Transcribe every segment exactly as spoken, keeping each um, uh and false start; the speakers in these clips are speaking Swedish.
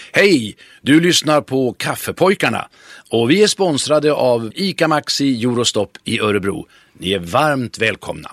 Hej, du lyssnar på Kaffepojkarna och vi är sponsrade av ICA Maxi Eurostop i Örebro. Ni är varmt välkomna.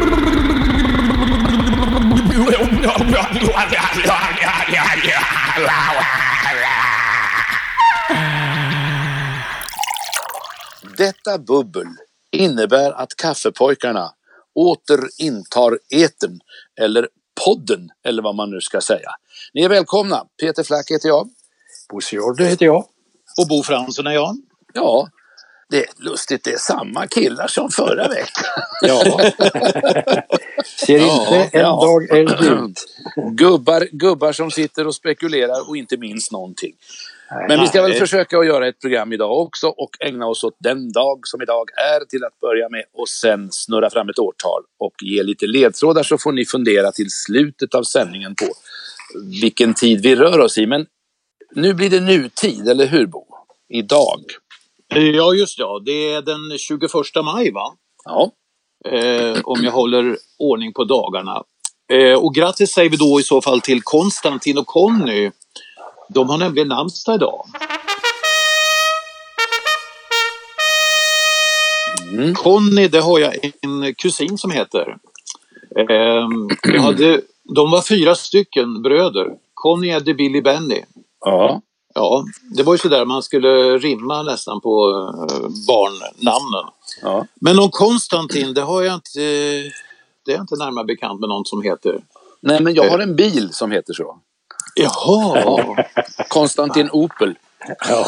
Detta bubbel innebär att Kaffepojkarna åter intar etern eller podden eller vad man nu ska säga. Ni är välkomna. Peter Flack heter jag. Bosse Jordi heter jag. Och Bo Fransson är jag. Ja, det är lustigt. Det är samma killar som förra veckan. Ja. Ser inte ja, en ja. dag äldre ut. Gubbar, gubbar som sitter och spekulerar och inte minst någonting. Men vi ska väl försöka att göra ett program idag också och ägna oss åt den dag som idag är till att börja med och sen snurra fram ett årtal och ge lite ledtrådar så får ni fundera till slutet av sändningen på vilken tid vi rör oss i. Men nu blir det nutid, eller hur Bo? Idag. Ja just ja, det är den tjugoförsta maj va? Ja. Eh, om jag håller ordning på dagarna. Eh, och grattis säger vi då i så fall till Konstantin och Conny. De har nämligen namnsdag idag. Mm. Conny, det har jag en kusin som heter. Eh, jag hade, de var fyra stycken bröder. Conny, Eddie, Billy, Benny. Ja. Ja, det var ju sådär man skulle rimma nästan på uh, barnnamnen. Ja. Men om Konstantin, det har jag inte, det är jag inte närmare bekant med någon som heter. Nej, men jag har en bil som heter så. Jaha. Ja. Konstantin Opel. Ja.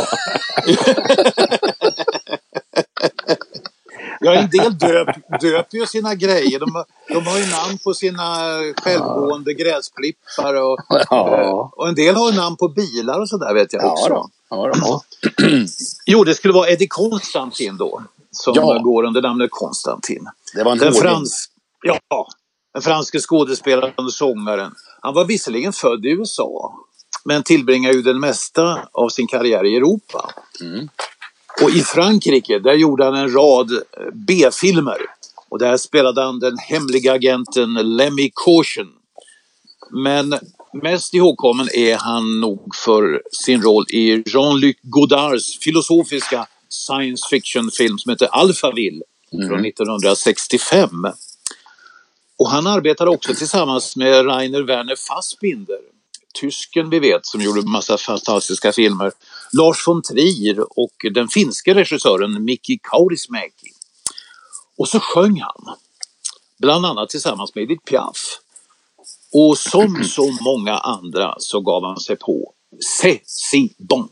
Ja, en del döp, döper ju sina grejer. De, de har ju namn på sina självgående gräsklippar och, ja. och en del har ju namn på bilar och sådär vet jag ja, också. Då. Ja, då. Jo, det skulle vara Eddie Konstantin då som ja. går under namnet Konstantin. Det var en den frans, Ja, den franske skådespelaren och sångaren. Han var visserligen född i U S A men tillbringar ju den mesta av sin karriär i Europa. Mm. Och i Frankrike, där gjorde han en rad B-filmer. Och där spelade han den hemliga agenten Lemmy Caution. Men mest ihågkommen är han nog för sin roll i Jean-Luc Godards filosofiska science fiction-film som heter Alphaville mm. från nittonhundrasextiofem. Och han arbetade också tillsammans med Rainer Werner Fassbinder. Tysken vi vet som gjorde massa fantastiska filmer. Lars von Trier och den finske regissören Miki Kaurismäki. Och så sjöng han. Bland annat tillsammans med Edith Piaf. Och som så många andra så gav han sig på C'est si bon.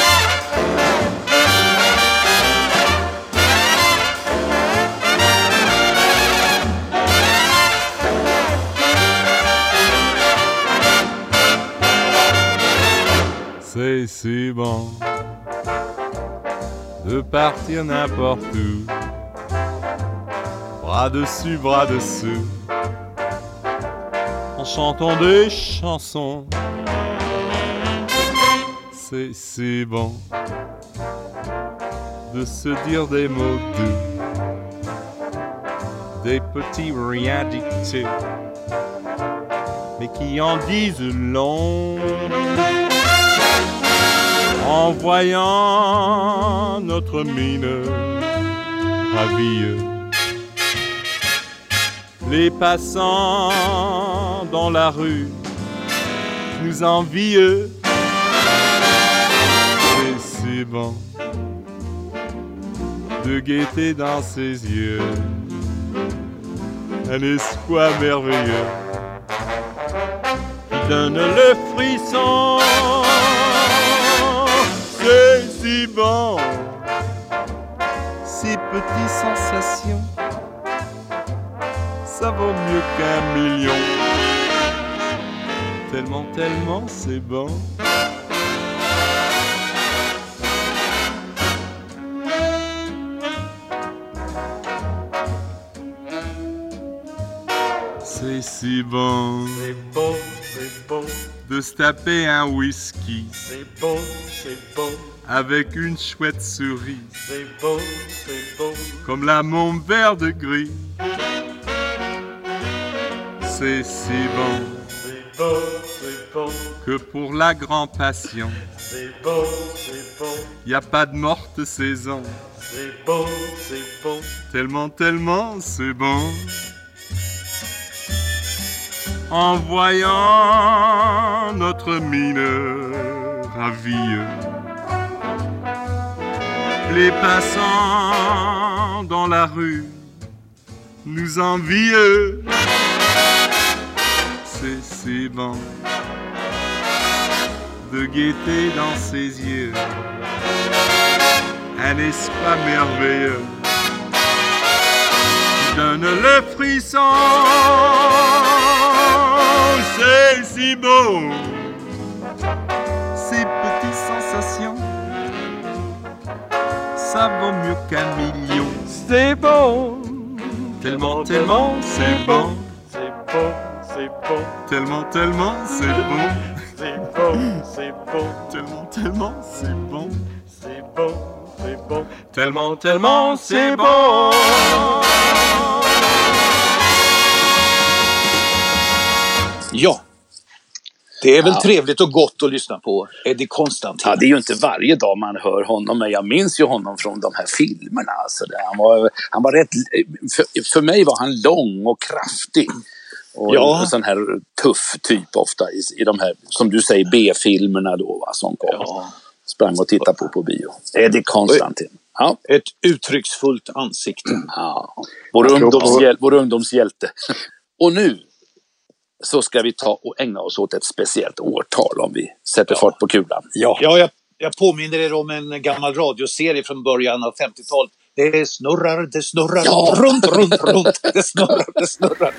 C'est si bon de partir n'importe où, bras dessus, bras dessous, en chantant des chansons. C'est si bon de se dire des mots doux, des petits riens dictés, mais qui en disent long. En voyant notre mine ravie, les passants dans la rue nous envient. C'est si bon de gaieté dans ses yeux, un espoir merveilleux qui donne le frisson. C'est si bon, ces petites sensations, ça vaut mieux qu'un million. Tellement, tellement c'est bon. C'est si bon, c'est bon, c'est bon de se taper un whisky. C'est bon, c'est bon avec une chouette souris. C'est bon, c'est bon comme la môme vert de gris. C'est si bon, c'est bon, c'est bon, que pour la grande passion. c'est bon, c'est bon, Y a pas de morte saison, c'est bon, c'est bon, tellement, tellement c'est bon. En voyant notre mine ravie, les passants dans la rue nous envient. C'est si bon de gaieté dans ses yeux, un espoir merveilleux qui donne le frisson. C'est si beau, ces petites sensations, ça vaut mieux qu'un million. c'est bon, Tellement, tellement c'est bon, c'est bon, c'est bon, tellement, tellement c'est bon, c'est bon, c'est bon, tellement, tellement c'est bon, c'est bon, c'est bon, tellement, tellement c'est bon. Ja, det är väl ja. trevligt och gott att lyssna på Eddie Constantine. Ja, det är ju inte varje dag man hör honom, men jag minns ju honom från de här filmerna. Alltså, han, var, han var rätt, för, för mig var han lång och kraftig. Och ja. en sån här tuff typ ofta i, i de här, som du säger, B-filmerna då, va, som kom. Ja. Sprang och tittade på på bio. Eddie Constantine. Ja. Ett uttrycksfullt ansikte. Ja. Vår, ungdomshjäl- vår ungdomshjälte. Och nu så ska vi ta och ägna oss åt ett speciellt årtal om vi sätter ja. fart på kulan. Ja, ja jag, jag påminner er om en gammal radioserie från början av femtiotalet. Det snurrar, det snurrar, ja. runt, runt, runt. Det snurrar, det snurrar.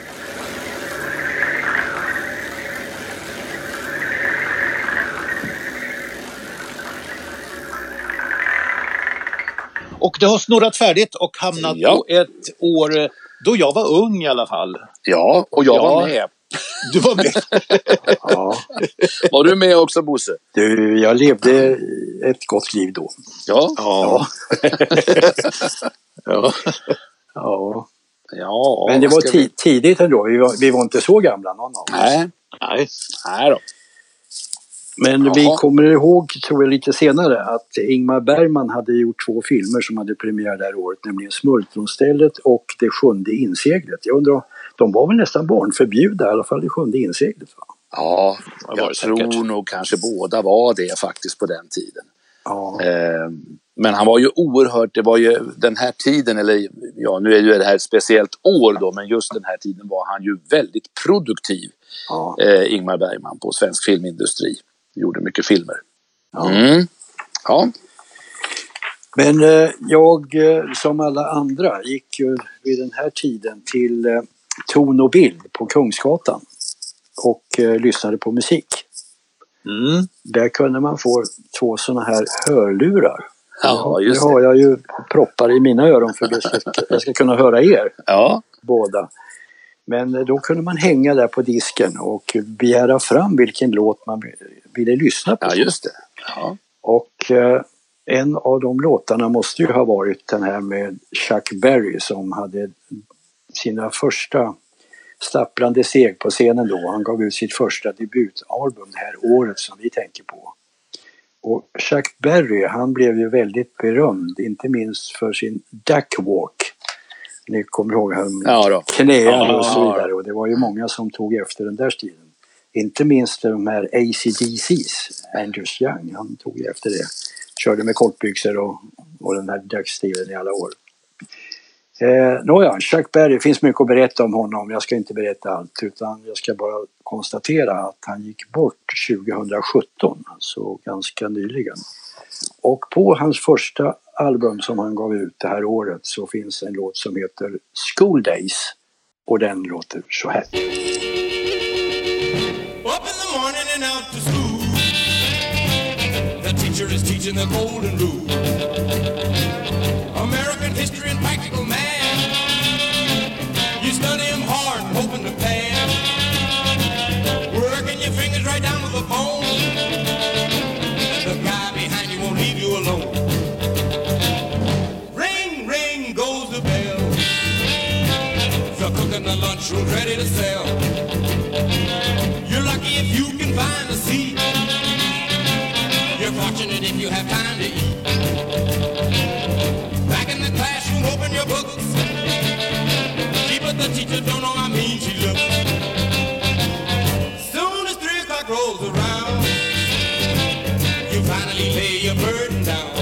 Och det har snurrat färdigt och hamnat ja. på ett år då jag var ung i alla fall. Ja, och jag ja. var med. Du var med. Ja. Var du med också, Bosse? Du, jag levde ett gott liv då. Ja. Ja. ja. ja. ja. Men det var vi... t- tidigt ändå. Vi var, vi var inte så gamla någon av oss. Nej. Nej. Nej då. Men Jaha. vi kommer ihåg, tror jag, lite senare att Ingmar Bergman hade gjort två filmer som hade premiär det här året, nämligen Smultronstället och Det sjunde inseglet. Jag undrar, de var väl nästan barnförbjudna, i alla fall Det sjunde inseglet, va? Ja, jag tror nog kanske båda var det faktiskt på den tiden. Ja. Eh, men han var ju oerhört, det var ju den här tiden, eller ja, nu är ju det här ett speciellt år då, men just den här tiden var han ju väldigt produktiv, ja. eh, Ingmar Bergman, på svensk filmindustri. Gjorde mycket filmer. Ja. Mm. Ja. Men eh, jag, eh, som alla andra, gick ju vid den här tiden till eh, Ton och bild på Kungsgatan och eh, lyssnade på musik. Mm. Där kunde man få två såna här hörlurar. Ja, just det. Nu har jag ju proppar i mina öron för att jag ska, jag ska kunna höra er. Ja. Båda. Men då kunde man hänga där på disken och begära fram vilken låt man ville lyssna på. Ja, just det. Ja. Och eh, en av de låtarna måste ju ha varit den här med Chuck Berry som hade sina första stapplande steg på scenen då. Han gav ut sitt första debutalbum det här året som vi tänker på. Och Chuck Berry, han blev ju väldigt berömd, inte minst för sin Duck Walk. Ni kommer ihåg han ja, knäade och så vidare. Och det var ju många som tog efter den där stilen. Inte minst de här A C D C's, Angus Young, han tog efter det. Körde med kortbyxor och, och den här duckstilen i alla år. Eh, Nåja, Chuck Berry, finns mycket att berätta om honom. Jag ska inte berätta allt, utan jag ska bara konstatera att han gick bort tjugohundrasjutton, alltså ganska nyligen. Och på hans första album som han gav ut det här året så finns en låt som heter School Days, och den låter så här. Up in the morning and out to school. The teacher is teaching the golden rule. American history and practical math. You study them hard, hoping to pass. Working your fingers right down to the bone. The guy behind you won't leave you alone. Ring, ring goes the bell. The cook in the lunchroom's ready to sell. You're lucky if you can find you're fortunate if you have time to eat. Back in the classroom, open your books. See, but the teacher don't know how mean she looks. Soon as three o'clock rolls around, you finally lay your burden down.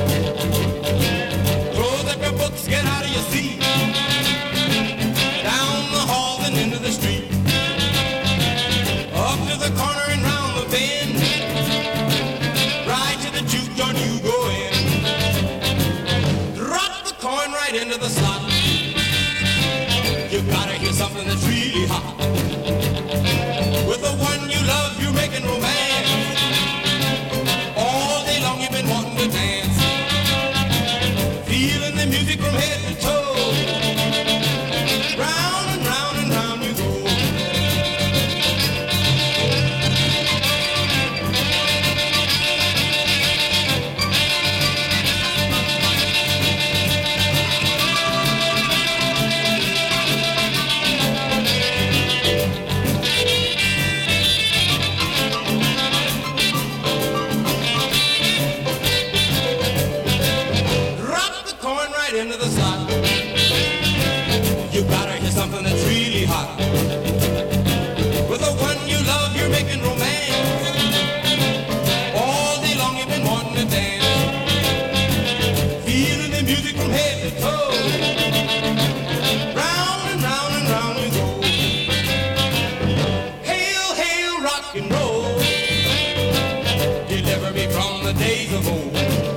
Close up your books, get out of your seat. Down the hall and into the street. Up to the corner and round the bend. Right to the juke joint you go in. Drop the coin right into the slot. You gotta hear something that's really hot. With the one you love, you're making romance. All day long you've been wanting to dance. Feeling the music from head to toe. Round and round and round you go. Into the slot. You gotta hear something that's really hot. With the one you love, you're making romance. All day long you've been wanting to dance. Feeling the music from head to toe. Round and round and round you go. Hail, hail, rock and roll. Deliver me from the days of old.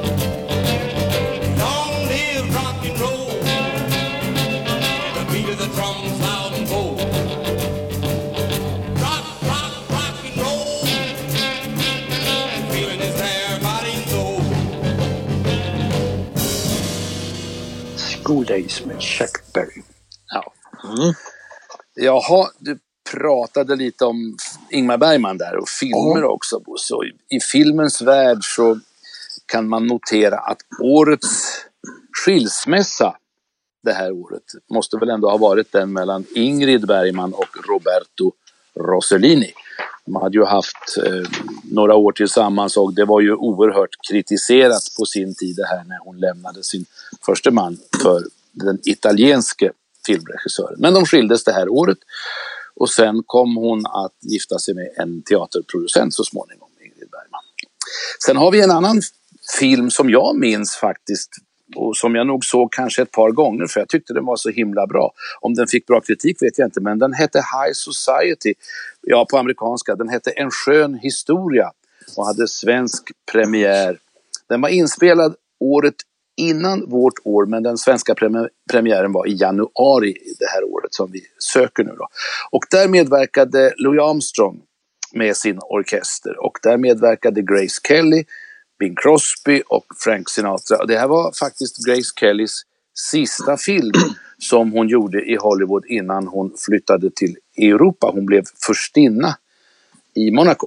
The drums loud and bold. Rock, rock, rock and roll. Feeling is there, body and soul. School Days med Chuck Berry. Ja. Mm. Jaha, du pratade lite om Ingmar Bergman där och filmer mm. också, Bosse. Och i filmens värld så kan man notera att årets skilsmässa det här året måste väl ändå ha varit den mellan Ingrid Bergman och Roberto Rossellini. De hade ju haft eh, några år tillsammans och det var ju oerhört kritiserat på sin tid det här när hon lämnade sin första man för den italienske filmregissören. Men de skildes det här året och sen kom hon att gifta sig med en teaterproducent så småningom, Ingrid Bergman. Sen har vi en annan film som jag minns faktiskt och som jag nog såg kanske ett par gånger för jag tyckte den var så himla bra. Om den fick bra kritik vet jag inte, men den hette High Society, ja på amerikanska. Den hette En skön historia och hade svensk premiär. Den var inspelad året innan vårt år, men den svenska premi- premiären var i januari det här året som vi söker nu då. Och där medverkade Louis Armstrong med sin orkester och där medverkade Grace Kelly, Bing Crosby och Frank Sinatra. Det här var faktiskt Grace Kellys sista film som hon gjorde i Hollywood innan hon flyttade till Europa. Hon blev förstinna i Monaco.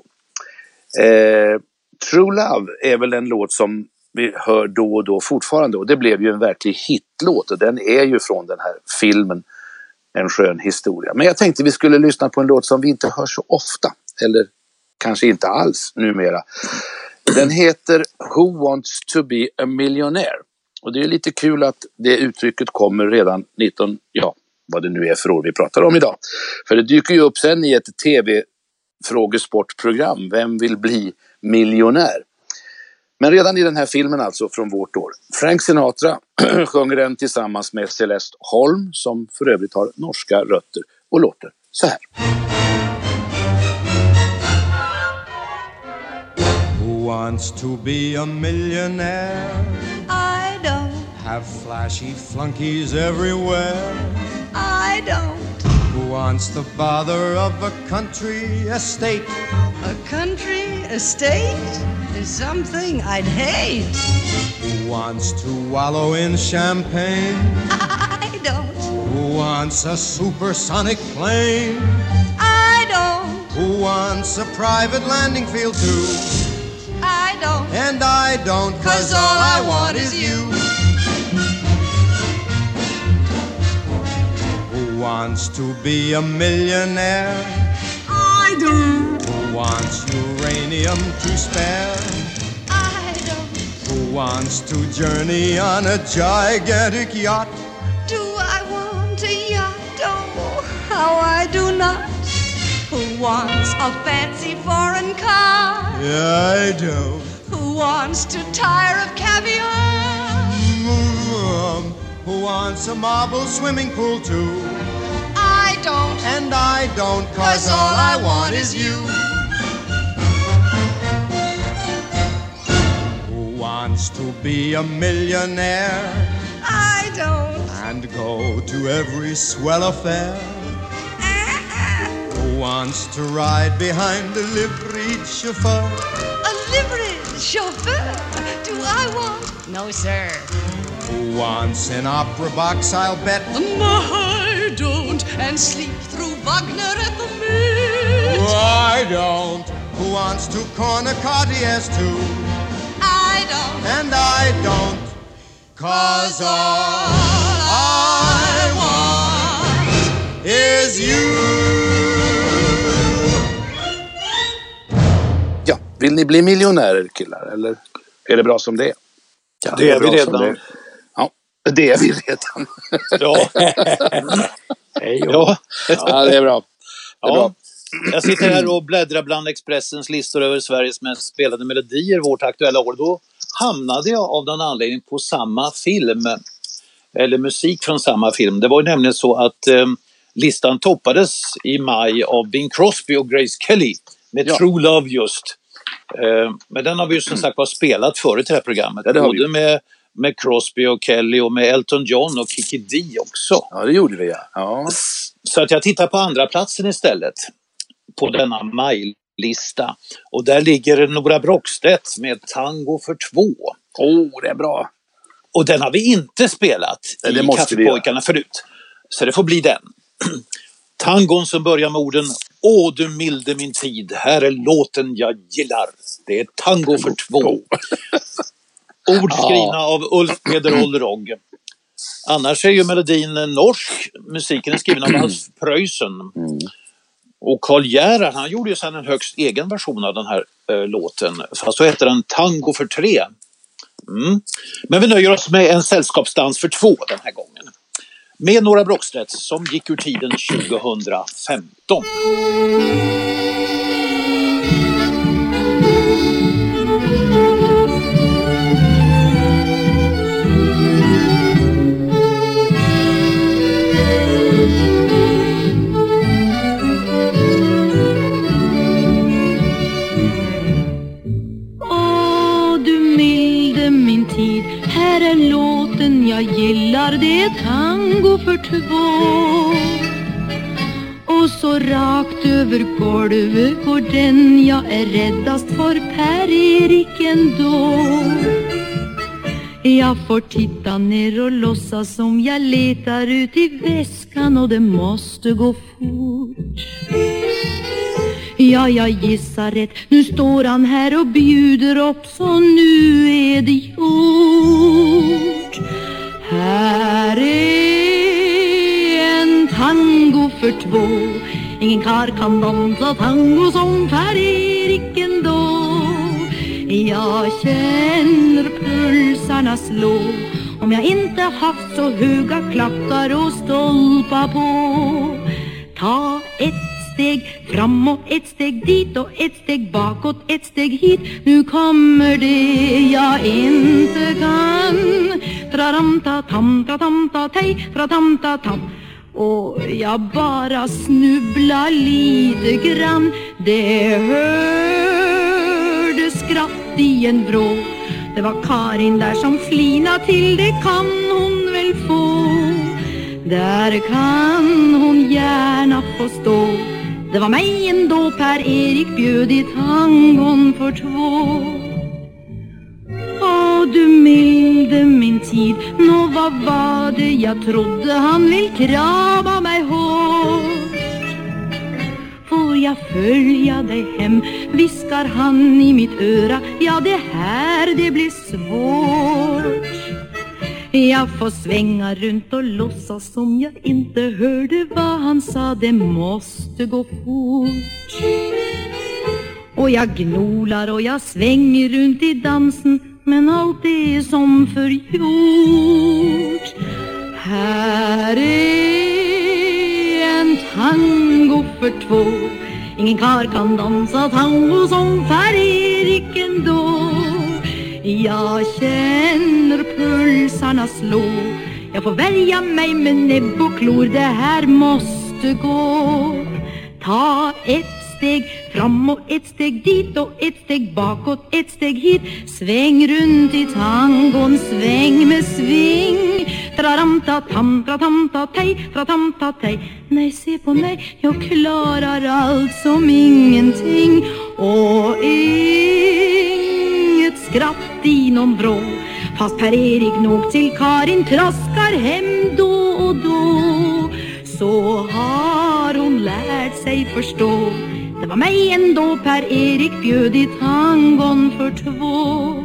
Eh, True Love är väl en låt som vi hör då och då fortfarande och det blev ju en verklig hitlåt och den är ju från den här filmen En skön historia. Men jag tänkte vi skulle lyssna på en låt som vi inte hör så ofta eller kanske inte alls numera. Den heter Who Wants to be a Millionaire? Och det är lite kul att det uttrycket kommer redan nitton, ja, vad det nu är för år vi pratar om idag. För det dyker ju upp sen i ett tv-frågesportprogram, Vem vill bli miljonär? Men redan i den här filmen alltså från vårt år. Frank Sinatra sjunger den tillsammans med Celeste Holm som för övrigt har norska rötter och låter så här. Wants to be a millionaire. I don't have flashy flunkies everywhere. I don't Who wants the bother of a country estate? A country estate is something I'd hate. Who wants to wallow in champagne? I don't Who wants a supersonic plane? I don't Who wants a private landing field too? I don't And I don't, 'cause all I want is you. Who wants to be a millionaire? I do Who wants uranium to spare? I wants to journey on a gigantic yacht? Do I want a yacht? Oh, how I do not. Who wants a fancy foreign car? I do. Who wants to tire of caviar? Mm, who wants a marble swimming pool too? I don't. And I don't, 'cause all I want is you. Who wants to be a millionaire? I don't. And go to every swell affair? Who wants to ride behind a liveried chauffeur? A liveried chauffeur? Do I want? No, sir. Who wants an opera box, I'll bet? I don't. And sleep through Wagner at the Met? I don't. Who wants to corner Cartiers too? I don't. And I don't. 'Cause all I want is you. Ja, vill ni bli miljonärer killar, eller är det bra som det är? Ja, det är vi redan. Ja, det är vi redan. Ja. ja. ja, det är bra. Det är ja. bra. Jag sitter här och bläddrar bland Expressens listor över Sveriges mest spelade melodier vårt aktuella år. Då hamnade jag av någon anledning på samma film, eller musik från samma film. Det var ju nämligen så att eh, listan toppades i maj av Bing Crosby och Grace Kelly med ja. True Love just. Eh, men den har vi ju som sagt var spelat förut i det här programmet. Ja, det både med, med Crosby och Kelly och med Elton John och Kiki D också. Ja, det gjorde vi ja. ja. Så att jag tittar på andra platsen istället på denna majlista. Och där ligger Nora Brockstedt med Tango för två. Åh, oh, det är bra. Och den har vi inte spelat det i Kaffepojkarna förut. Så det får bli den. Tangon som börjar med orden: Åh du milde min tid, här är låten jag gillar. Det är Tango för två. Ord skrivna av Ulf Peder Olrog. Annars är ju melodin norsk. Musiken är skriven av Alf Preussen. Mm. Och Karl Gerhard, han gjorde ju sedan en högst egen version av den här äh, låten. Fast så heter den Tango för tre. Mm. Men vi nöjer oss med en sällskapsdans för två den här gången. Med Nora Brockstedt som gick ur tiden tjugohundrafemton. Jag gillar det tango för två. Och så rakt över golvet går den jag är räddast för, Per-Erik ändå. Jag får titta ner och låtsas som jag letar ut i väskan, och det måste gå fort. Ja, jag gissar rätt. Nu står han här och bjuder upp, så nu är det gjort. Här är en tango för två. Ingen kar kan dansa tango som Per-Erik ändå. Jag känner pulsarna slå, om jag inte haft så höga klackar och stolpa på. Ta ett steg framåt, ett steg dit och ett steg bakåt, ett steg hit. Nu kommer det jag inte kan. Tra-dam-ta-tam-ta-tam-ta-tej, tra-tam-ta-tam. Och jag bara snubblar lite grann. Det hörde skratt i en vrå. Det var Karin där som flina till, det kan hon väl få. Där kan hon gärna få stå. Det var mig ändå Per-Erik bjöd i tangon för två. Åh, du milde min tid. Nå, vad var det jag trodde? Han vill krama mig hårt. Får jag följa dig hem? Viskar han i mitt öra. Ja, det här, det blir svårt. Jag får svänga runt och låtsas som jag inte hörde vad han sa. Det måste gå fort. Och jag gnolar och jag svänger runt i dansen. men allt är som förgjort. Här är en tango för två. Ingen karl kan dansa tango som Per-Erik ändå. Jag känner pulsarna slå. Jag får välja mig med näbb och klor. Det här måste gå. Ta ett steg fram och ett steg dit och ett steg bakåt, ett steg hit. Sväng runt i tangon, sväng med sving. Tra-ram-ta-tam, tra-tam-ta-tej, tra-tam-ta-tej. Nej, se på mig, jag klarar allt som ingenting. Och inget skratt i någon vrå. Fast Per-Erik nog till Karin traskar hem då och då. Så har hon lärt sig förstå. Det var mig ändå Per-Erik bjöd i tangon för två.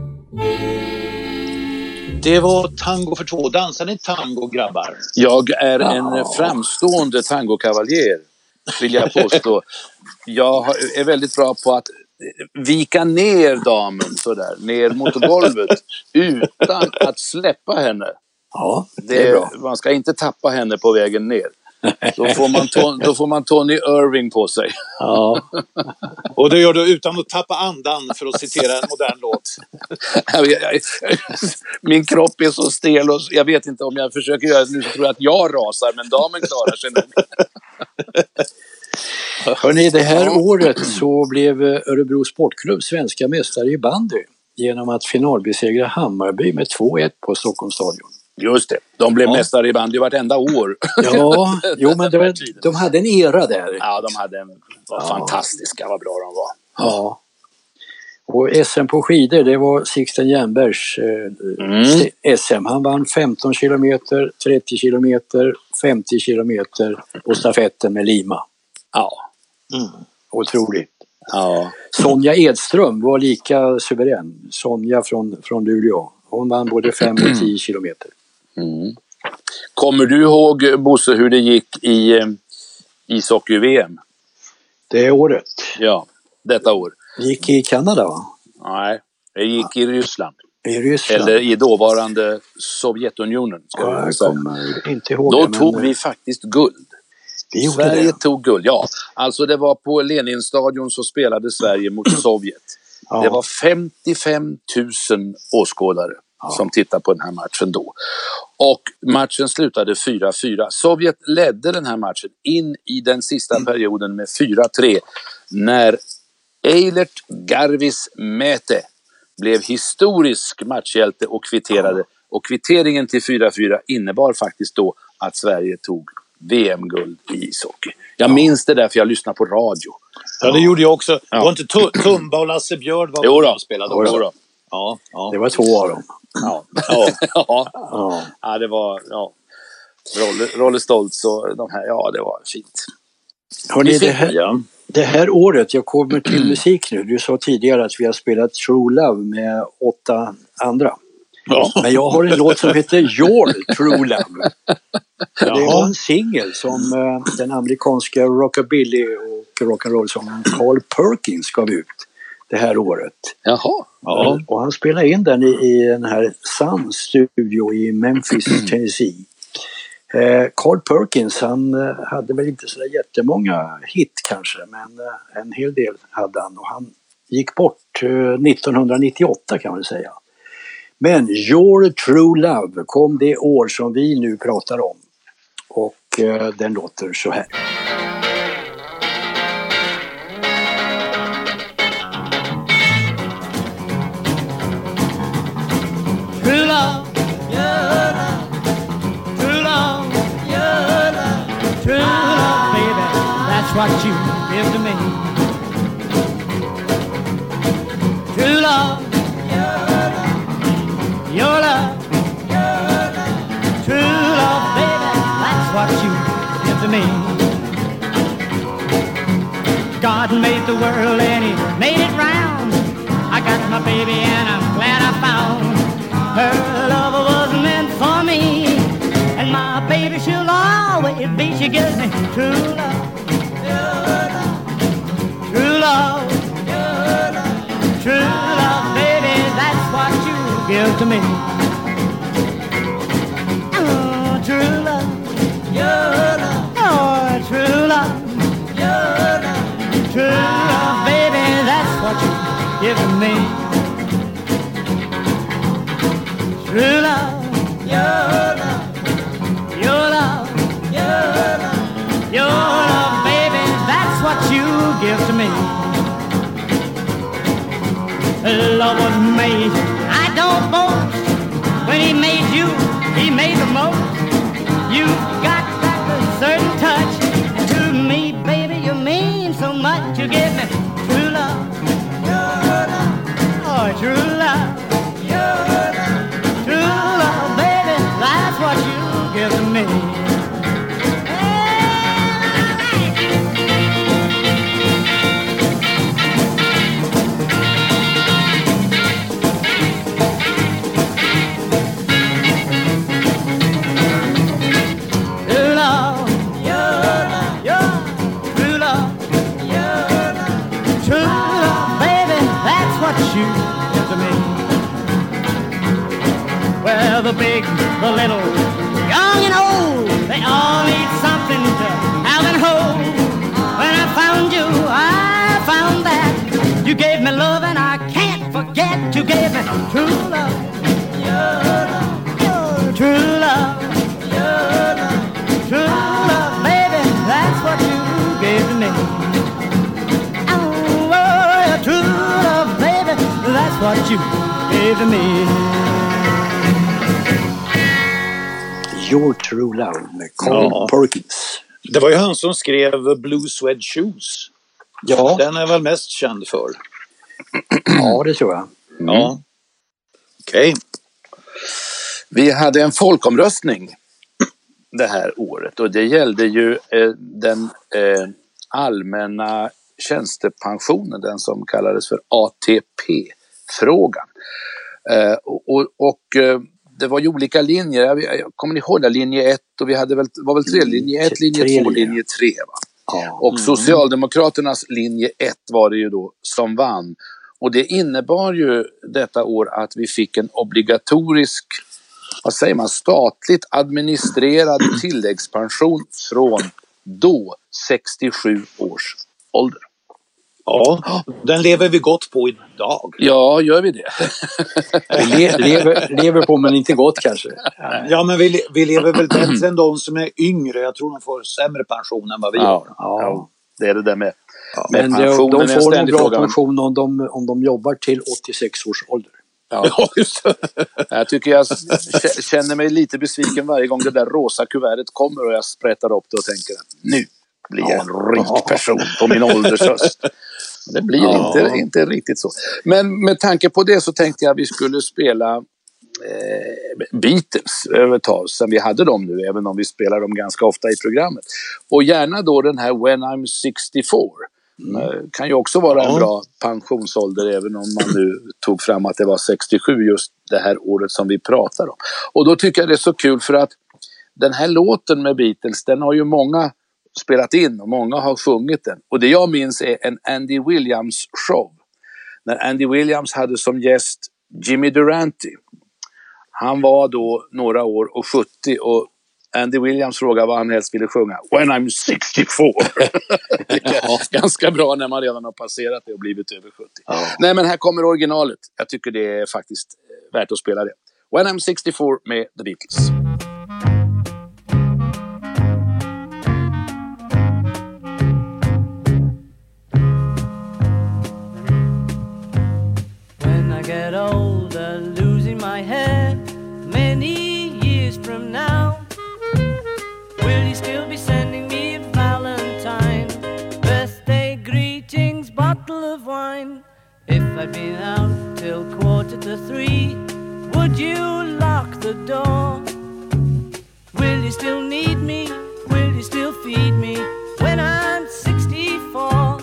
Det var tango för två. Dansar ni tango, grabbar? Jag är en framstående tangokavaljer, vill jag påstå. Jag är väldigt bra på att vika ner damen sådär, ner mot golvet utan att släppa henne. Ja, det, det är bra. Man ska inte tappa henne på vägen ner. Då får man, ton, då får man Tony Irving på sig. Ja. Och det gör du utan att tappa andan, för att citera en modern låt. Min kropp är så stel och jag vet inte om jag försöker göra det nu så tror jag att jag rasar, men damen klarar sig nog. Hörrni, det här året så blev Örebro Sportklubb svenska mästare i bandy genom att finalbesegra Hammarby med två ett på Stockholms stadion. Just det, de blev ja. mästare i bandy vartenda år. Ja, jo, men det, de hade en era där. Ja, de hade en, var ja. fantastiska, vad bra de var. Ja. Och S M på skidor, det var Sixten Jernbergs eh, mm. S M. Han vann femton kilometer, trettio kilometer, femtio kilometer och stafetten med Lima. Ja. Mm. Otroligt. Ja. Sonja Edström var lika suverän. Sonja från, från Luleå. Hon vann både fem och tio kilometer. Mm. Kommer du ihåg, Bosse, hur det gick i eh, ishockey-V M? Det året? Ja, detta år. Det gick i Kanada, va? Nej, det gick ja. i Ryssland. I Ryssland? Eller i dåvarande Sovjetunionen. Ska ja, jag kommer inte ihåg. Då det, tog men... vi faktiskt guld. Vi Sverige det. tog guld, ja. Alltså det var på Leninstadion så spelade Sverige mot Sovjet. Ja. Det var femtiofem tusen åskådare ja. som tittade på den här matchen då. Och matchen slutade fyra fyra. Sovjet ledde den här matchen in i den sista mm. perioden med fyra tre. När Eilert Garvis Mete blev historisk matchhjälte och kvitterade. Ja. Och kvitteringen till fyra fyra innebar faktiskt då att Sverige tog V M-guld i ishockey. Jag ja. minns det där för jag lyssnade på radio. Ja, det gjorde jag också. Ja. Det var inte Tumba och Lasse Björd var jo då. spelade också. Då. Ja, ja. Det var två av dem. Ja, ja. ja. ja. ja det var ja. Rolle, Rolle Stoltz och de här, ja det var fint. Hörrni, det här, ja. det här året, jag kommer till musik nu. Du sa tidigare att vi har spelat True Love med åtta andra. Ja. Men jag har en låt som heter Your True Love. Det var en singel som uh, den amerikanska rockabilly och rock'n'roll-sångaren Carl Perkins gav ut det här året. Jaha. Ja. Och han spelade in den i, i den här Sun Studio i Memphis, Tennessee. Uh, Carl Perkins, han uh, hade väl inte så jättemånga hit kanske, men uh, en hel del hade han. Och han gick bort uh, nittonhundranittioåtta kan man säga. Men Your True Love kom det år som vi nu pratar om. Och eh, den låter så här. True love, your love, true love, your love, true love, baby, that's what you give to me. True love. Your love, your love, true love, baby, that's what you give to me. God made the world and he made it round. I got my baby and I'm glad I found her. Love was meant for me, and my baby she'll always be. She gives me true love, your love, true love, your love, true love, baby, that's what give to me. Oh, true love, your love. Oh, true love, your love. True love, baby, that's what you give to me. True love, your love, your love, your love, your love, baby, that's what you give to me. Love was made, I don't boast. When he made you, he made the most. You got that certain touch. And to me, baby, you mean so much. You give me true love, your love. Oh, true love, your love. True love, baby, that's what you give to me. The big, the little, young and old, they all need something to have and hold. When I found you, I found that you gave me love and I can't forget. You gave me true love, your love, your true love, your love, true love, baby, that's what you gave to me. Oh, oh, true love, baby, that's what you gave to me. Your True Love med Carl ja. Perkins. Det var ju han som skrev Blue Suede Shoes. Ja. Den är väl mest känd för. Ja, det tror jag. Mm. Ja. Okej. Okay. Vi hade en folkomröstning det här året och det gällde ju eh, den eh, allmänna tjänstepensionen, den som kallades för A T P-frågan. Eh, och och, och eh, det var ju olika linjer. Jag, jag kommer ni ihåg det? Linje ett och vi hade väl, var väl tre, linje ett, linje två, linje tre va? Ja. Och Socialdemokraternas linje ett var det ju då som vann. Och det innebar ju detta år att vi fick en obligatorisk, vad säger man, statligt administrerad tilläggspension från då sextiosju års ålder. Ja, den lever vi gott på idag. Ja, gör vi det? Le, lever, lever på men inte gott kanske. Ja, men vi, vi lever väl bättre än de som är yngre. Jag tror de får sämre pension än vad vi ja, har. Ja, ja, det är det där med, ja, med men pensionen. De, de får en bra frågan. pension om de, om de jobbar till åttiosex års ålder. Ja, just det. Jag tycker jag känner mig lite besviken varje gång det där rosa kuvertet kommer och jag sprättar upp det och tänker att nu blir jag en rik person på min åldershöst. Det blir ja. inte, inte riktigt så. Men med tanke på det så tänkte jag att vi skulle spela eh, Beatles över ett tag sen vi hade dem nu, även om vi spelar dem ganska ofta i programmet. Och gärna då den här When I'm sextiofyra. Mm. Kan ju också vara en bra pensionsålder även om man nu tog fram att det var sextiosju just det här året som vi pratar om. Och då tycker jag det är så kul för att den här låten med Beatles, den har ju många spelat in och många har sjungit den. Och det jag minns är en Andy Williams show. När Andy Williams hade som gäst Jimmy Durante. Han var då några år och sjuttio och Andy Williams frågade vad han helst ville sjunga. When I'm sextiofyra. Det är ganska bra när man redan har passerat det och blivit över sjuttio. Ja. Nej, men här kommer originalet. Jag tycker det är faktiskt värt att spela det. When I'm sextiofyra med The Beatles. When I get older, losing my head, many years from now, will you still be sending me a Valentine, birthday greetings, bottle of wine? If I'd been out till quarter to three, would you lock the door? Will you still need me? Will you still feed me when I'm sixty-four?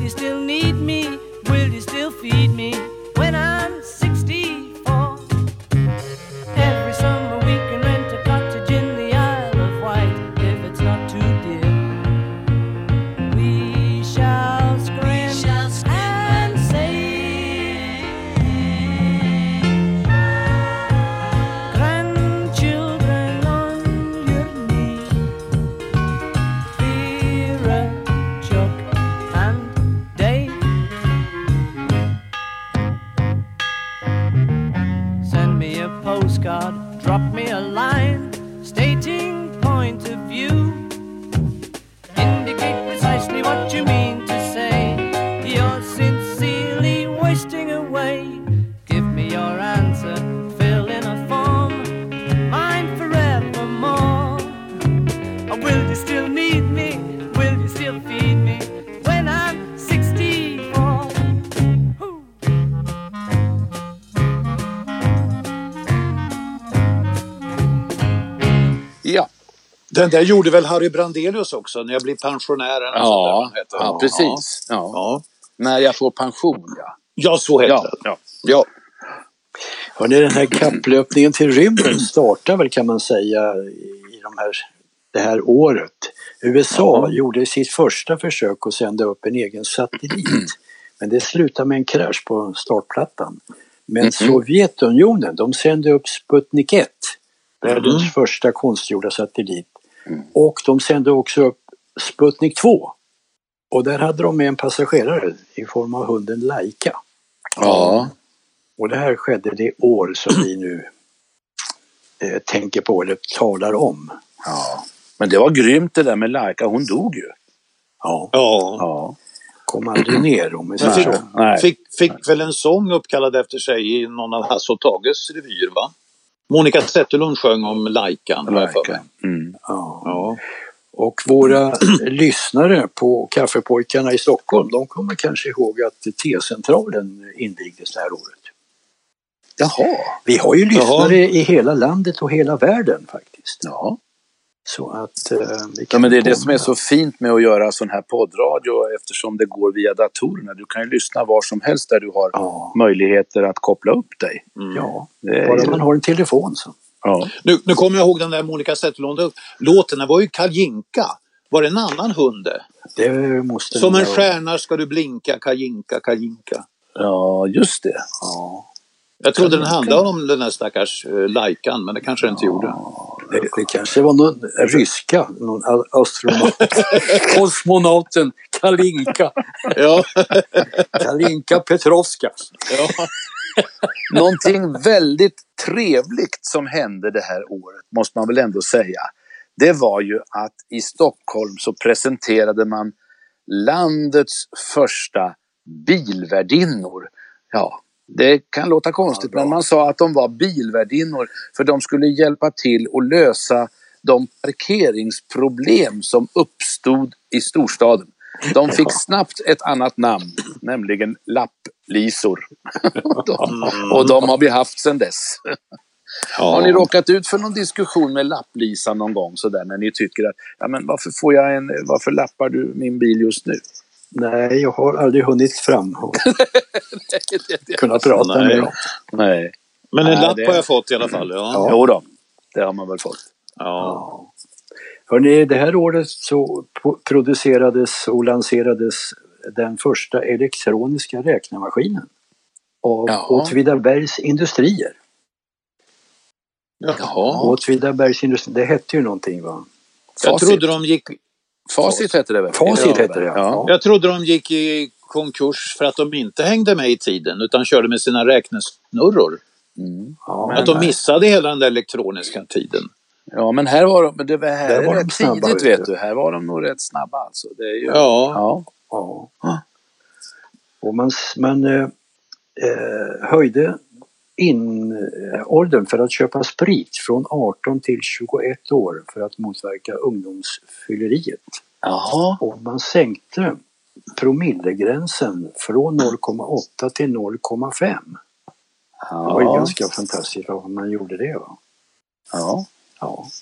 you still need me? Will you still feed me when I'm sixty-four? Every summer we can rent a cottage in the Isle of Wight if it's not too dear. We shall scream, we shall scream and say, grandchildren on your knee, Vera, Chuck and Dave. Send me a postcard, drop me a line, stating point of view. Indicate precisely what you mean to say. You're sincerely wasting away. Give me your answer, fill in a form, mine forevermore. Or will you still need me? Will you still feed me when I'm sixty-four? Hoo. Ja, Den där gjorde väl Harry Brandelius också, när jag blir pensionär. eller något sånt där ja, han heter. ja precis. Ja. Ja. När jag får pension, ja. Ja, så heter Ja, det. ja. Ja. Hörrni, den här kapplöpningen till rymden startar väl, kan man säga, i de här, det här året. U S A Ja. gjorde sitt första försök att sända upp en egen satellit. Men det slutade med en krasch på startplattan. Men Sovjetunionen, de sände upp Sputnik ett, världens Mm. första konstgjorda satellit. Och de sände också upp Sputnik två. Och där hade de med en passagerare i form av hunden Laika. Ja. Och det här skedde det år som vi nu eh, tänker på eller talar om. Ja. Men det var grymt det där med Laika, hon dog ju. Ja, Ja. Ja. kom aldrig ner om vi Men säger fick, så. Nej. fick, fick väl en sång uppkallad efter sig i någon av Hasse och Tages revyer, va? Monica Zetterlund sjöng om Laikan. har jag för mig. Mm. Ja. Ja. Och våra lyssnare på Kaffepojkarna i Stockholm, de kommer kanske ihåg att T-centralen invigdes det här året. Jaha. Vi har ju lyssnare Jaha. i hela landet och hela världen faktiskt. Ja. Så att eh, vi Ja, kan men det är det som är påminna. så fint med att göra sån här poddradio, eftersom det går via datorerna. Du kan ju lyssna var som helst där du har Ja, möjligheter att koppla upp dig. ja. Det är Bara ju- man har en telefon så. Ja. Nu, nu kommer jag ihåg den där Monica Zetterlund-låten. Det var ju Kajinka. Var det en annan hund det? Det måste Som nog en vara- stjärna ska du blinka, Kajinka, Kajinka. Ja, just det. Ja. Jag trodde den handlade om den där stackars uh, Laikan, men det kanske den inte gjorde. Det, det kanske var någon ryska, någon a- astronaut. Kosmonauten Kalinka. Ja. Kalinka Petrovska. Ja. Någonting väldigt trevligt som hände det här året, måste man väl ändå säga. Det var ju att i Stockholm så presenterade man landets första bilvärdinnor. Ja, det kan låta konstigt, Ja, bra. men man sa att de var bilvärdinnor för de skulle hjälpa till att lösa de parkeringsproblem som uppstod i storstaden. De fick snabbt ett annat namn, nämligen lapplisor. de, och de har vi haft sedan dess. Har ni råkat ut för någon diskussion med lapplisan någon gång så där, när ni tycker att ja, men varför får jag en, varför lappar du min bil just nu? Nej, jag har aldrig hunnit fram och kunna prata Nej. med dem. Nej. Men en Nej, lapp det- har jag fått i alla fall. Ja. Ja. Jo då, det har man väl fått. Ja. Hörrni, det här året så po- producerades och lanserades den första elektroniska räknemaskinen av Jaha. Åtvidabergs Industrier. Jaha. Åtvidabergs Industrier, det hette ju någonting, va? Jag Facit. trodde de gick... Facit hette det väl? Facit Ja, hette det, ja. ja. Jag trodde de gick i konkurs för att de inte hängde med i tiden utan körde med sina räknesnurror. Mm. Ja, Att de missade hela den där elektroniska tiden. Ja, men här var de, men det var, här Där är var de rätt snabba, tidigt, vet vet du. du. Här var de nog rätt snabba alltså. Det är ju, Ja. ja. ja. Och man, man eh, eh, höjde in eh, åldern för att köpa sprit från arton till tjugoett år för att motverka ungdomsfylleriet. Jaha. Och man sänkte promillegränsen från noll komma åtta till noll komma fem. Det var ju Ja. ganska fantastiskt att man gjorde det, va? Ja. Ja.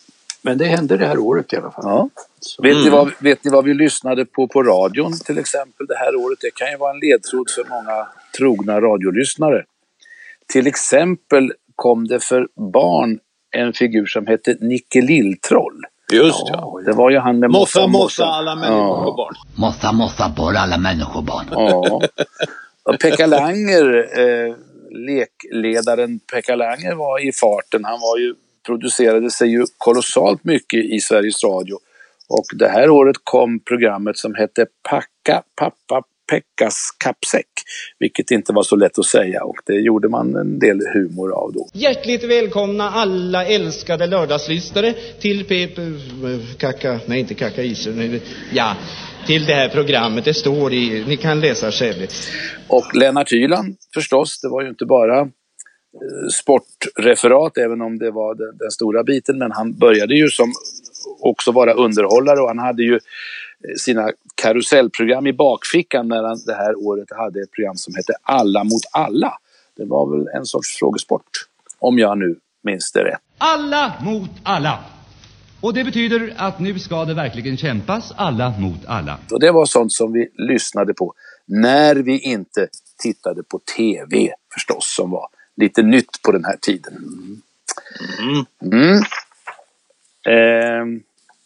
Men det hände det här året i alla fall. Ja. Vet, mm. ni vad, vet ni vad vi lyssnade på på radion till exempel det här året? Det kan ju vara en ledtråd för många trogna radiolyssnare. Till exempel kom det för barn en figur som hette Nicke Lilltroll. Just ja. Det var ju han med Mossa, mossa, alla människobarn. Ja. Mossa, mossa, borra alla människobarn. Ja. Och Pekka Langer, eh, lekledaren Pekka Langer var i farten. Han var ju, producerade sig ju kolossalt mycket i Sveriges Radio. Och det här året kom programmet som hette Packa pappa Pekkas kappsäck, vilket inte var så lätt att säga, och det gjorde man en del humor av då. Hjärtligt välkomna alla älskade lördagslyssnare till Pepe Kaka, nej inte Kaka Isen, ja, till det här programmet. Det står i, ni kan läsa själv. Och Lennart Hyland förstås, det var ju inte bara eh, sportreferat, även om det var den, den stora biten, men han började ju som också vara underhållare, och han hade ju sina karusellprogram i bakfickan när han det här året hade ett program som hette Alla mot alla. Det var väl en sorts frågesport, om jag nu minns det rätt. Alla mot alla. Och det betyder att nu ska det verkligen kämpas alla mot alla. Och det var sånt som vi lyssnade på när vi inte tittade på tv förstås, som var lite nytt på den här tiden. Mm. Mm. Eh,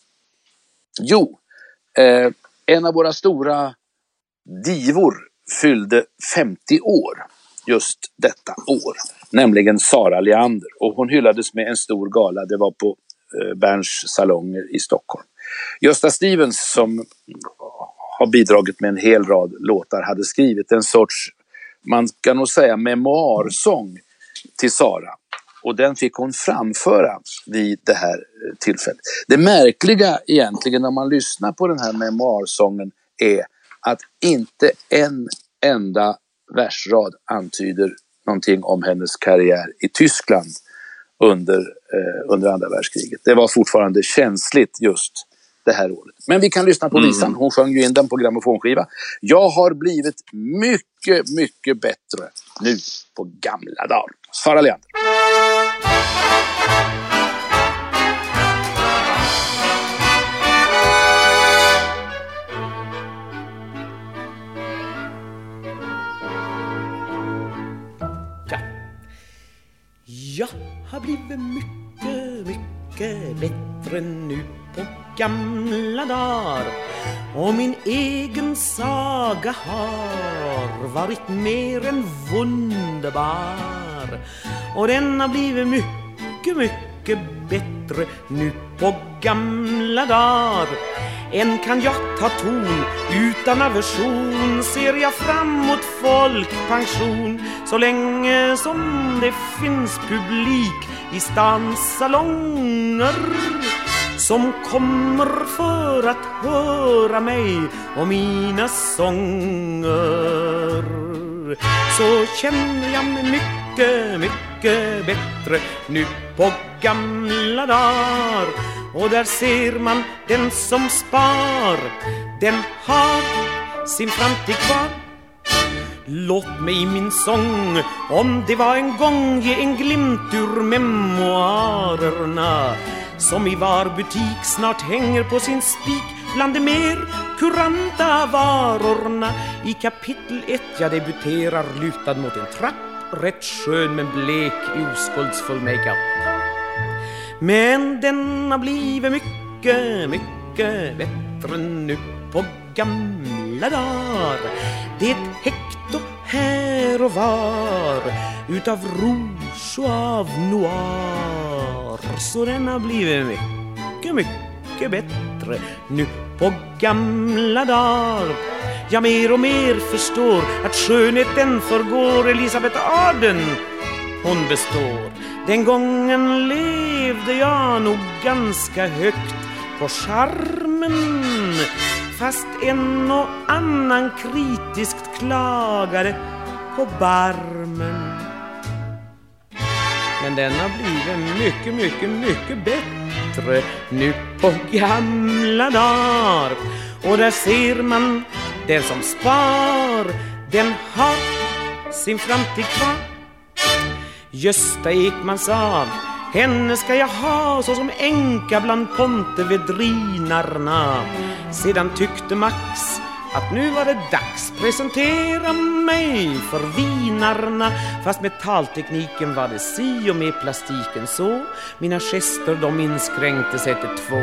jo, eh, en av våra stora divor fyllde femtio år just detta år, nämligen Sara Leander, och hon hyllades med en stor gala. Det var på eh, Berns salonger i Stockholm. Gösta Stevens, som har bidragit med en hel rad låtar, hade skrivit en sorts, man kan nog säga, memoarsång till Sara. Och den fick hon framföra vid det här tillfället. Det märkliga egentligen när man lyssnar på den här memoarsången är att inte en enda versrad antyder någonting om hennes karriär i Tyskland under, eh, under andra världskriget. Det var fortfarande känsligt just det här året. Men vi kan lyssna på visan. Hon sjöng ju in den på grammofonskiva. Jag har blivit mycket, mycket bättre nu på gamla dagar. Sara Leander. Jag har blivit mycket, mycket bättre nu på gamla dagar, och min egen saga har varit mer än wunderbar, och den har blivit mycket, mycket bättre nu på gamla dagar. Än kan jag ta ton utan aversion, ser jag fram mot folkpension, så länge som det finns publik i stans salonger som kommer för att höra mig och mina sånger, så känner jag mig mycket, mycket bättre nu på gamla dagar. Och där ser man den som spar, den har sin framtid kvar. Låt mig min sång, om det var en gång, ge en glimt ur memoarerna, som i var butik snart hänger på sin spik bland de mer kuranta varorna. I kapitel ett jag debuterar lutad mot en trapp, rätt skön men blek i oskuldsfull makeup. Men den har blivit mycket, mycket bättre nu på gamla dagar. Det är ett hekto här och var utav rouge och av noir, så den har blivit mycket, mycket bättre nu på gamla dagar. Jag mer och mer förstår att skönheten förgår. Elisabeth Arden, hon består. Den gången levde jag nog ganska högt på charmen, fast en och annan kritiskt klagade på barmen. Men den har blivit mycket, mycket, mycket bättre nu på gamla dagar. Och där ser man den som spar, den har sin framtid kvar. Gösta Ekman sa, Henne ska jag ha så som änka bland pontevedrinarna. Sedan tyckte Max att nu var det dags presentera mig för vinarna. Fast med taltekniken var det si och med plastiken så. Mina gester de inskränkte sig till två.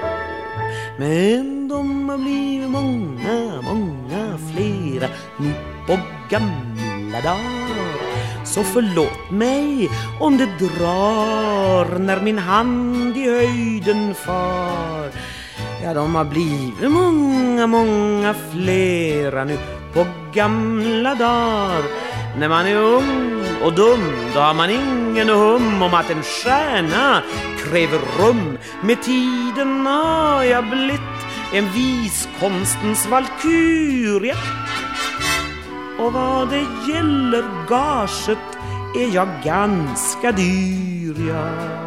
Men de har blivit många, många flera nu på gamla dagar. Så förlåt mig om det drar när min hand i höjden far. Ja, de har blivit många, många flera nu på gamla dagar. När man är ung och dum, då har man ingen hum om att en stjärna kräver rum. Med tiden har jag blivit en viskonstens valkyria. Och vad det gäller gaget är jag ganska dyr, ja.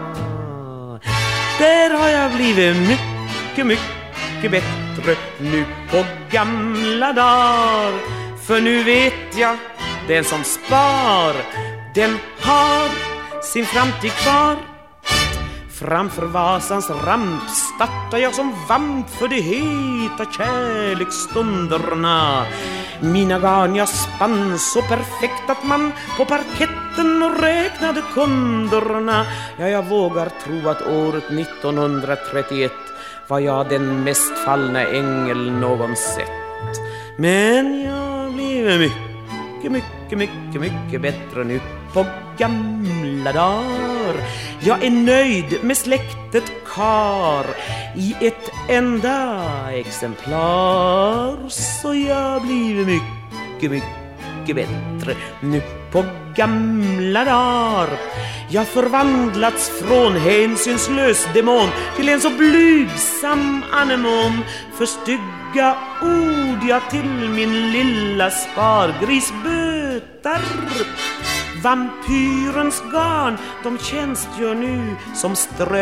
Där har jag blivit mycket, mycket bättre nu på gamla dagar. För nu vet jag, den som spar, den har sin framtid kvar. Framför Vasans ramp startar jag som vamp för de heta kärleksstunderna. Mina garn jag spann så perfekt att man på parketten räknade kunderna. Ja, jag vågar tro att året nittonhundratrettioett var jag den mest fallna ängel någon sett. Men jag blev mycket, mycket, mycket, mycket bättre nu på gamla dagar. Jag är nöjd med släktet Kar i ett enda exemplar. Så jag blir mycket, mycket bättre nu på gamla dagar. Jag förvandlats från hänsynslös demon till en så blygsam anemon. För stygga ord jag till min lilla spargris bötar. Vampyrens garn, de tjänstgör nu som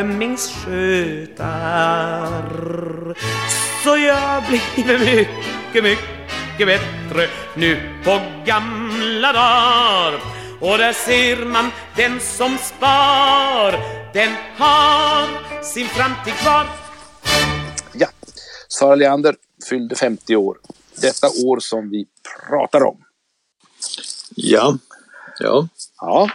strömmingsskötar. Så jag blir mycket, mycket bättre nu på gamla dagar. Och där ser man, den som spar, den har sin framtid kvar. Ja, Sara Leander fyllde femtio år. Detta år som vi pratar om. Ja. Ja. Ja.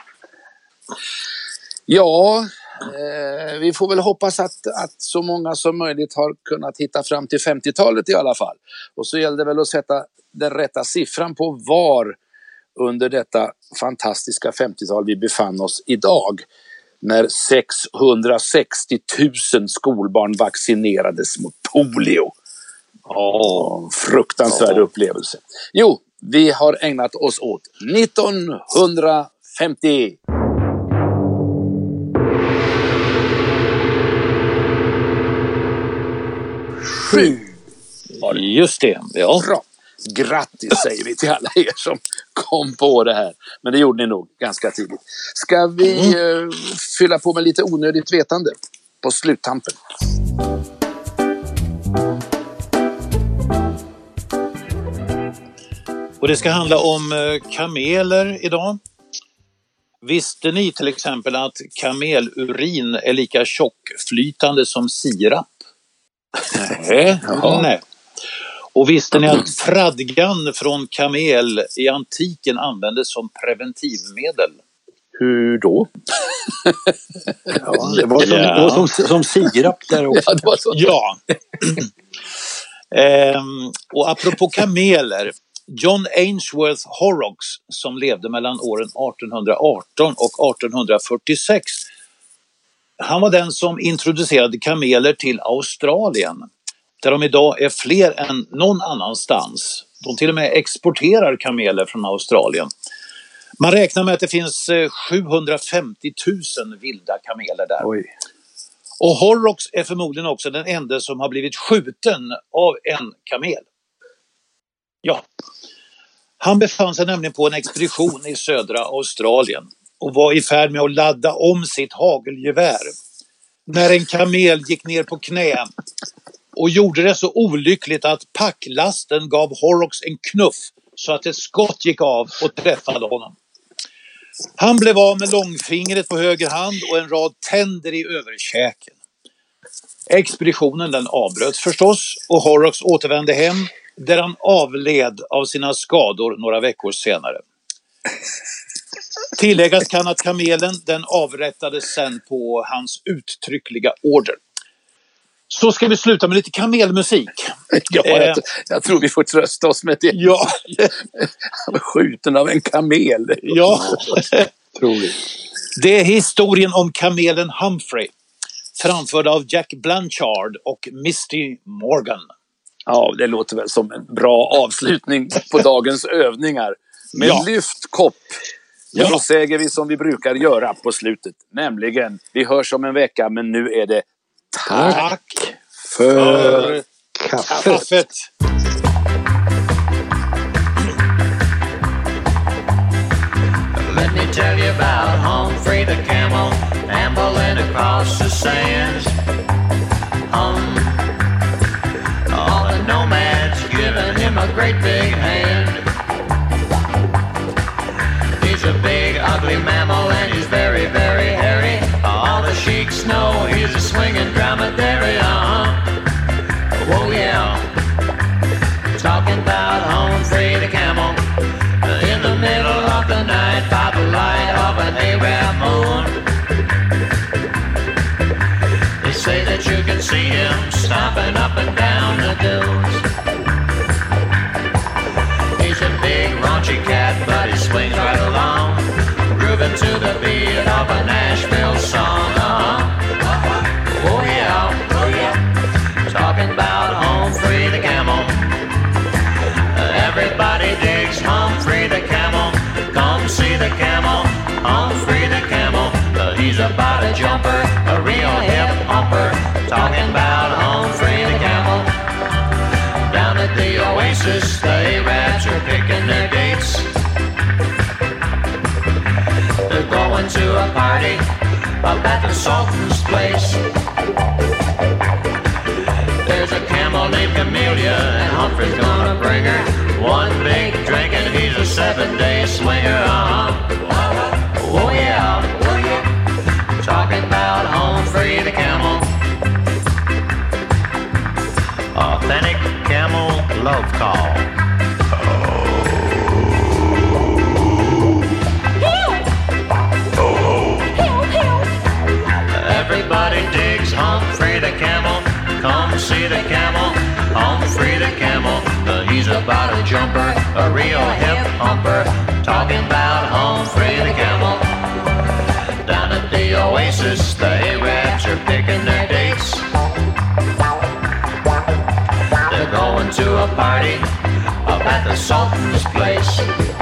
Ja, eh, vi får väl hoppas att, att så många som möjligt har kunnat hitta fram till femtiotalet i alla fall. Och så gällde det väl att sätta den rätta siffran på var under detta fantastiska femtiotal vi befann oss idag. När sexhundrasextio tusen skolbarn vaccinerades mot polio. Åh, fruktansvärd ja. upplevelse. Jo, vi har ägnat oss åt nittonhundrafemtio. Sju. Just det, ja. Bra. Grattis säger vi till alla er som kom på det här. Men det gjorde ni nog ganska tidigt. Ska vi mm. uh, fylla på med lite onödigt vetande på sluttampen? Och det ska handla om kameler idag. Visste ni till exempel att kamelurin är lika tjockflytande som sirap? Nej. Nej. Och visste ni att fradgan från kamel i antiken användes som preventivmedel? Hur då? Ja, det var som, ja. det var som, som sirap där också. Ja. Det var så. Ja. ehm, och apropå kameler. John Ainsworth Horrocks, som levde mellan åren artonhundraarton och artonhundrafyrtiosex, han var den som introducerade kameler till Australien, där de idag är fler än någon annanstans. De till och med exporterar kameler från Australien. Man räknar med att det finns sjuhundrafemtio tusen vilda kameler där. Oj. Och Horrocks är förmodligen också den enda som har blivit skjuten av en kamel. Ja. Han befann sig nämligen på en expedition i södra Australien och var i färd med att ladda om sitt hagelgevär när en kamel gick ner på knä och gjorde det så olyckligt att packlasten gav Horrocks en knuff så att ett skott gick av och träffade honom. Han blev av med långfingret på höger hand och en rad tänder i överkäken. Expeditionen den avbröts förstås och Horrocks återvände hem där han avled av sina skador några veckor senare. Tilläggas kan att kamelen den avrättades sen på hans uttryckliga order. Så ska vi sluta med lite kamelmusik. Ja, jag, jag tror vi får trösta oss med det. Ja. Han var skjuten av en kamel. Ja, tror vi. Det är historien om kamelen Humphrey. Framförd av Jack Blanchard och Misty Morgan. Ja, det låter väl som en bra avslutning på dagens övningar. Med Ja. lyftkopp. Och Ja. då säger vi som vi brukar göra på slutet. Nämligen, vi hörs om en vecka, men nu är det tack, Tack för kaffet. kaffet. Let me tell you about Humphrey the camel ambling across the sands. Um, all the nomads giving him a great big hand. He's a big, ugly mammal and he's very, very hairy. All the sheiks know he's a swinging dromedary. Uh-huh. Oh yeah. Talking about Humphrey the camel. In the middle of the night by the light of an Arab moon. They say that you can see him stomping up and down the dunes. He's a big raunchy cat, but he swings right along, grooving to the beat of a Nashville song. Uh-huh. Oh yeah, oh yeah. Talking about Humphrey the camel. Everybody digs Humphrey the camel. Come see the camel, Humphrey the camel. Uh, he's about a jumper, a real hip humper. Talking about Humphrey the camel. Down at the oasis, the Arabs are picking their dates. They're going to a party up at the Sultan's place. There's a camel named Camellia, and Humphrey's gonna bring her one big drink, and he's a seven-day swinger. Uh-huh. Oh yeah, oh yeah. Talking about Humphrey the camel. Authentic camel love call. Everybody digs Humphrey the camel. Come see the camel, Humphrey the camel. Uh, he's about a jumper, a real hip humper. Talking about Humphrey the camel. Down at the oasis, the Arabs are picking their dates. They're going to a party up at the Sultan's place.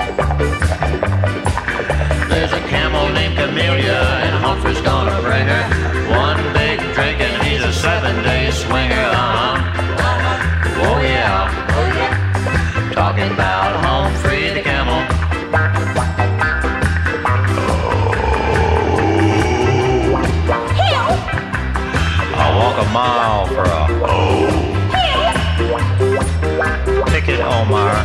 There's a camel named Camellia, and Humphrey's gonna bring her one big drink, and he's a seven-day swinger. Uh-huh. Oh yeah, oh yeah. Talking about Humphrey the camel. I'll walk a mile for a ticket, Omar.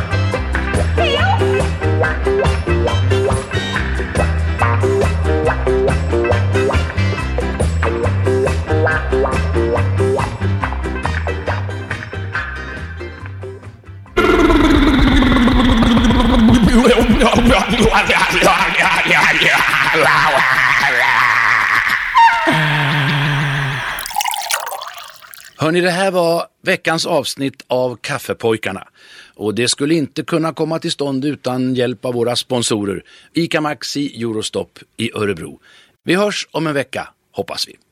Hörrni, det här var veckans avsnitt av Kaffepojkarna. Och det skulle inte kunna komma till stånd utan hjälp av våra sponsorer. ICA Maxi, Eurostop i Örebro. Vi hörs om en vecka, hoppas vi.